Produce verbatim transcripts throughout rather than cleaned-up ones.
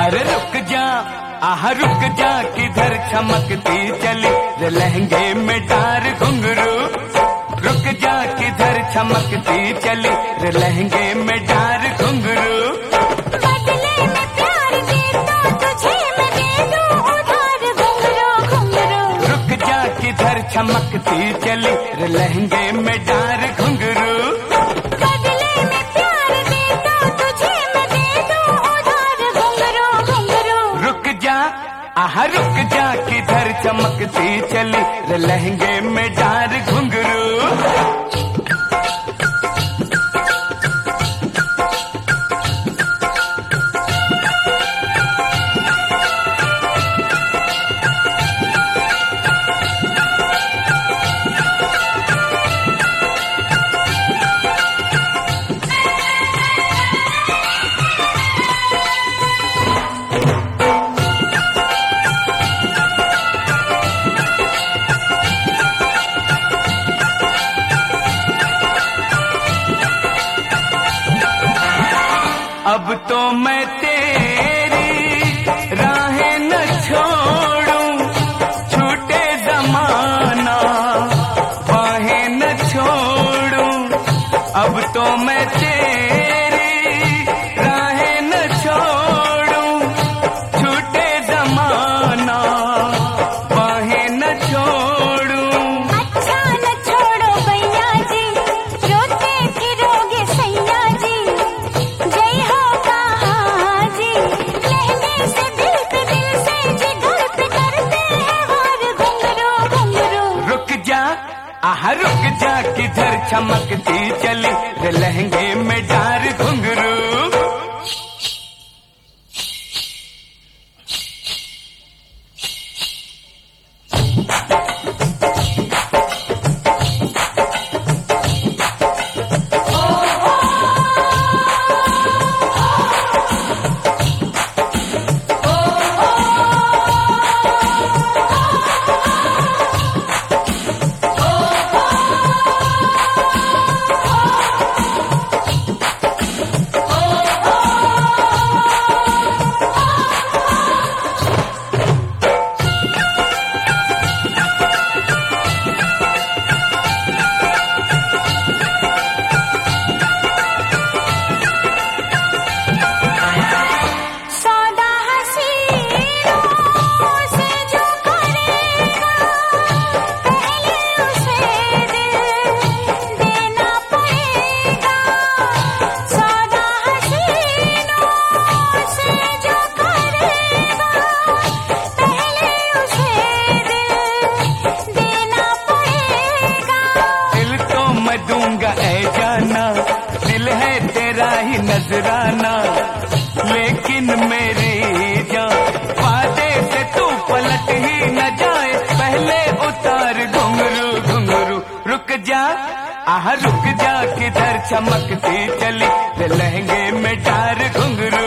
अरे रुक जा, आह रुक जा, किधर चमकती चली रे लहंगे में डार घुंघरू। रुक जा, किधर चमकती चली रे लहंगे में डार घुंघरू। बदले में प्यार दे तो तुझे मैं दे दूं उधार घुंघरू घुंघरू। रुक जा, किधर चमकती चली रे लहंगे में डार घुंघरू। बदले में प्यार दे तो तुझे मैं दे दूं उधार घुंघरू घुंघरू। रुक जा, आह रुक जा, किधर चमकती चली रे लहंगे में डार घुंघरू। अब तो मैं तेरी राहें न छोड़ूं, छूटे जमाना बाहें न छोड़ूं। अब तो मैं तेरी राहें न छोड़ूं, छूटे जमाना बाहें न छोड़ूं। अच्छा न छोड़ो भैया जी, रोते फिरोगे सैया जी। जय हो कहा जी, लहंगे से दिल पे दिल से जिगर पे करते हैं वार घुंघरू घुंघरू। रुक जा, आह रुक जा, किधर चमकती चली रे लहंगे में डार घुंघरू। नजराना लेकिन मेरी जान, वादे से तू पलट ही न जाए, पहले उतार घुंघरू घुंघरू। रुक जा, आह रुक जा, किधर चमकती चली रे लहंगे में डार घुंघरू।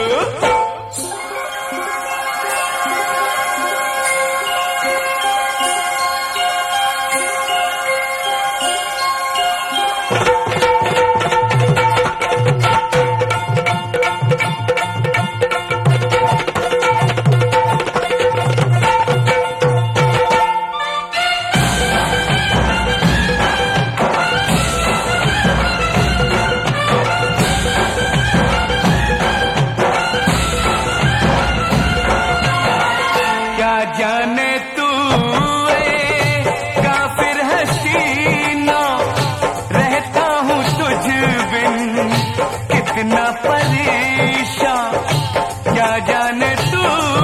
जाने तू काफिर हसीना, रहता हूँ तुझ बिन कितना परेशान। क्या जाने तू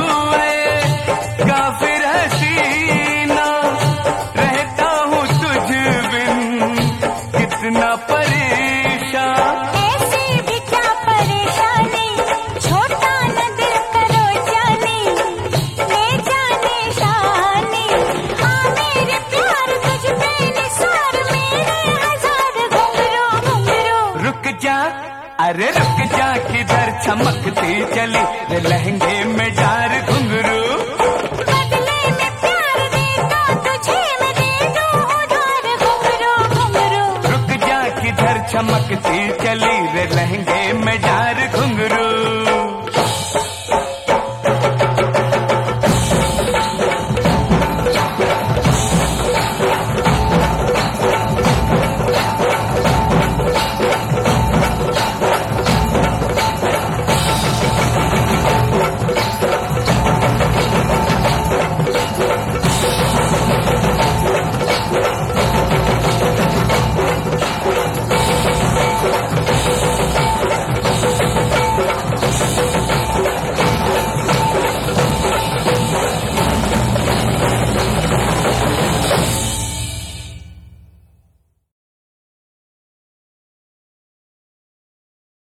काफिर हसीना, रहता हूँ तुझ बिन कितना परेशान। ऐसी भी क्या परेशानी, छोटा न दिल करो जाने, ले जाने शानी। हाँ मेरे प्यार तुझ पे निसार, मेरे हजार घुंघरू घुंघरू। रुक जा, अरे रुक जा, किधर चमकती चली रे लहंगे में डार घुंघरू। बदले में प्यार दे तो तुझे मैं दे दूं उधार घुंघरू घुंघरू। रुक जा, किधर चमकती चली रे लहंगे